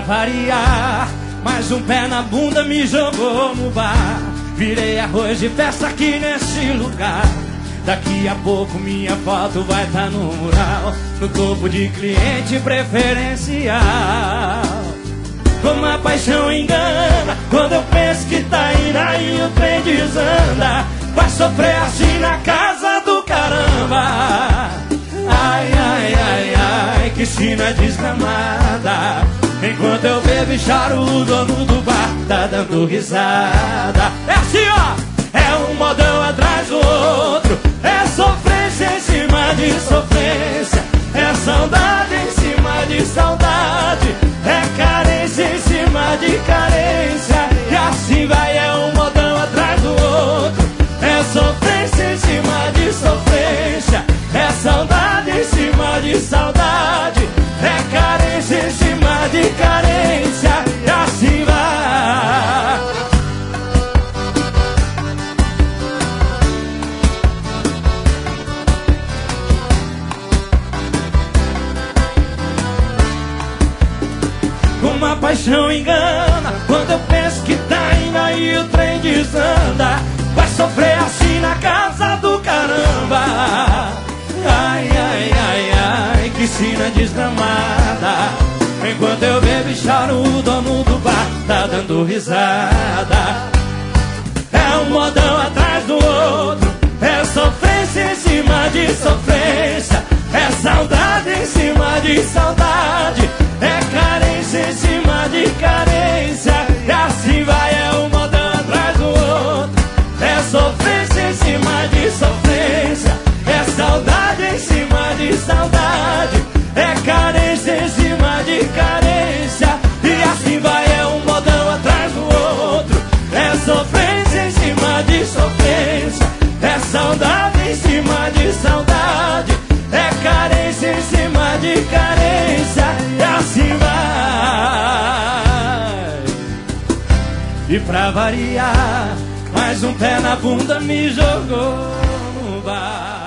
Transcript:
variar, mais um pé na bunda me jogou no bar. Virei arroz de festa aqui nesse lugar. Daqui a pouco minha foto vai estar no mural, no topo de cliente preferencial. Como a paixão engana, quando eu penso que tá indo, aí o trem desanda. Vai sofrer assim na casa do caramba. Ai, ai, ai, ai, que sina desgramada. Enquanto eu bebo e choro, o dono do bar tá dando risada. É assim, ó, é um modão atrás do outro. É sofrência em cima de sofrência, é saudade em cima de saudade, é carência em cima de carência. E assim vai, é um modão atrás do outro. É sofrência em cima de sofrência, é saudade em cima de saudade, é carência em cima de carência. E assim vai. Como a paixão engana, quando eu penso que tá indo, aí o trem desanda. Vai sofrer assim na casa do caramba. Ai, ai, ai, ai, que sina desgramada. Enquanto eu bebo e choro, o dono do bar tá dando risada. É um modão atrás do outro, é sofrência em cima de sofrência, é saudade em cima de saudade, é carência em cima de carência. E assim vai, é um modão atrás do outro. É sofrência em cima de sofrência, é saudade em cima de saudade, é carência em cima de carência. E assim vai, é um modão atrás do outro. É sofrência em cima de sofrência, é saudade em cima de saudade, é carência em cima de carência. E assim vai. E pra variar, mais um pé na bunda me jogou no bar.